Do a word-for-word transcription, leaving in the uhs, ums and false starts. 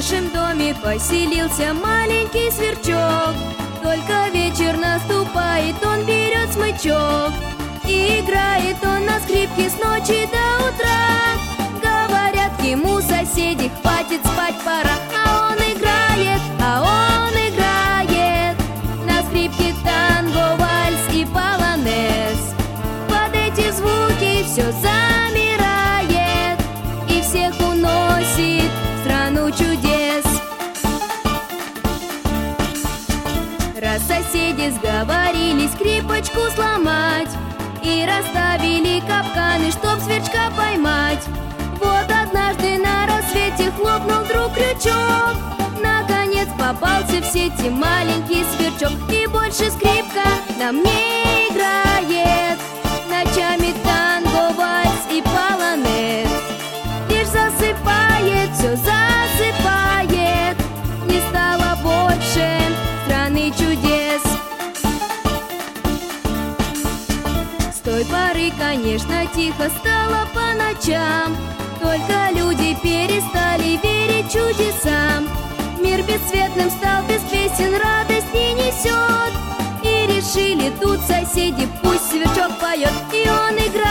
нашем доме поселился маленький сверчок. Только вечер наступает, он берет смычок. И играет он на скрипке с ночи до утра. Говорят ему соседи, хватит спать, пора. А он играет, а он играет на скрипке танго, вальс и полонез. Под эти звуки все замирает и всех уносит в страну чудес. Раз соседи сговорились скрипочку сломать и расставили капканы, чтоб сверчка поймать. Вот однажды на рассвете хлопнул вдруг крючок. Наконец попался в сети маленький сверчок. И больше скрипка нам не играет ночами танго, вальс и полонез. Лишь засыпает, все засыпает. Не стало больше страны чудес. С той поры, конечно, тихо стало по ночам. Только люди перестали верить чудесам. Мир бесцветным стал, без песен радость не несет. И решили тут соседи, пусть сверчок поет. И он играет